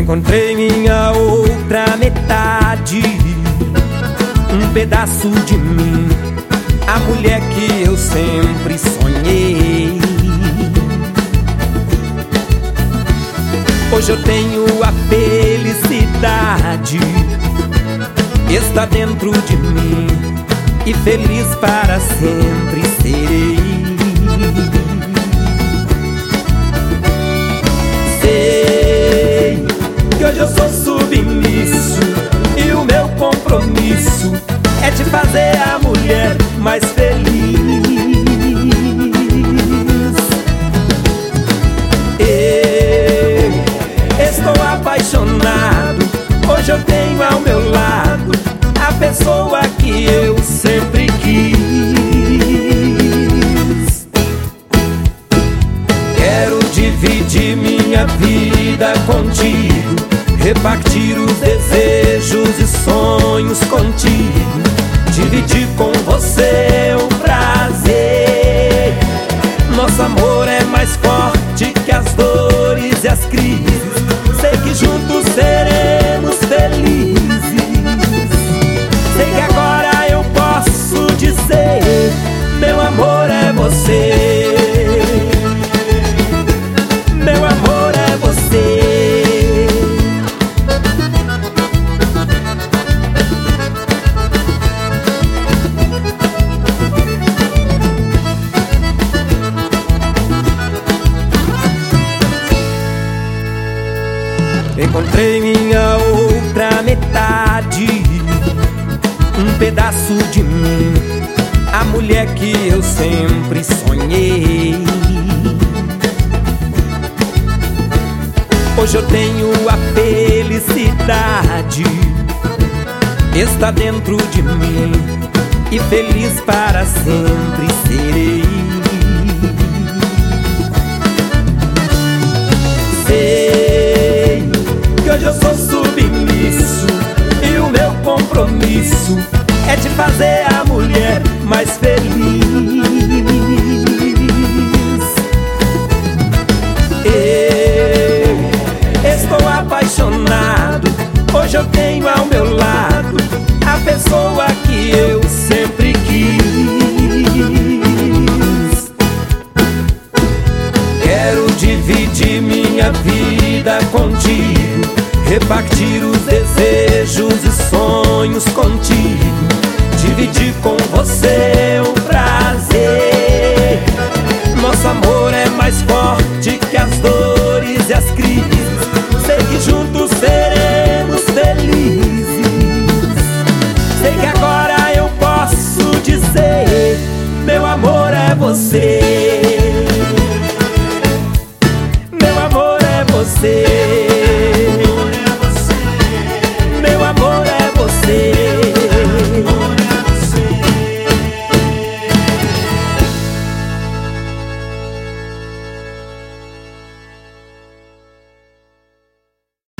Encontrei minha outra metade, um pedaço de mim, a mulher que eu sempre sonhei. Hoje eu tenho a felicidade, está dentro de mim, e feliz para sempre serei. Sei que hoje eu sou submisso, e o meu compromisso é de fazer a mulher mais feliz. Eu estou apaixonado, hoje eu tenho ao meu lado a pessoa que eu sempre quis. Quero dividir minha vida contigo, repartir os desejos e sonhos contigo, dividir com você o prazer. Nosso amor é mais forte que as dores e as crises, sei que juntos seremos felizes. Sei que agora eu posso dizer, meu amor é você, meu amor é você. Encontrei minha outra metade, um pedaço de mim, a mulher que eu sempre sonhei. Hoje eu tenho a felicidade, está dentro de mim, e feliz para sempre serei. Sei que hoje eu sou submisso, e o meu compromisso é de fazer a mulher mais feliz. Eu estou apaixonado, hoje eu tenho ao meu lado a pessoa que eu sempre quis. Quero dividir minha vida contigo, repartir os desejos e sonhos contigo, dividir com você o prazer. Nosso amor é mais forte que as dores e as crises, sei que juntos seremos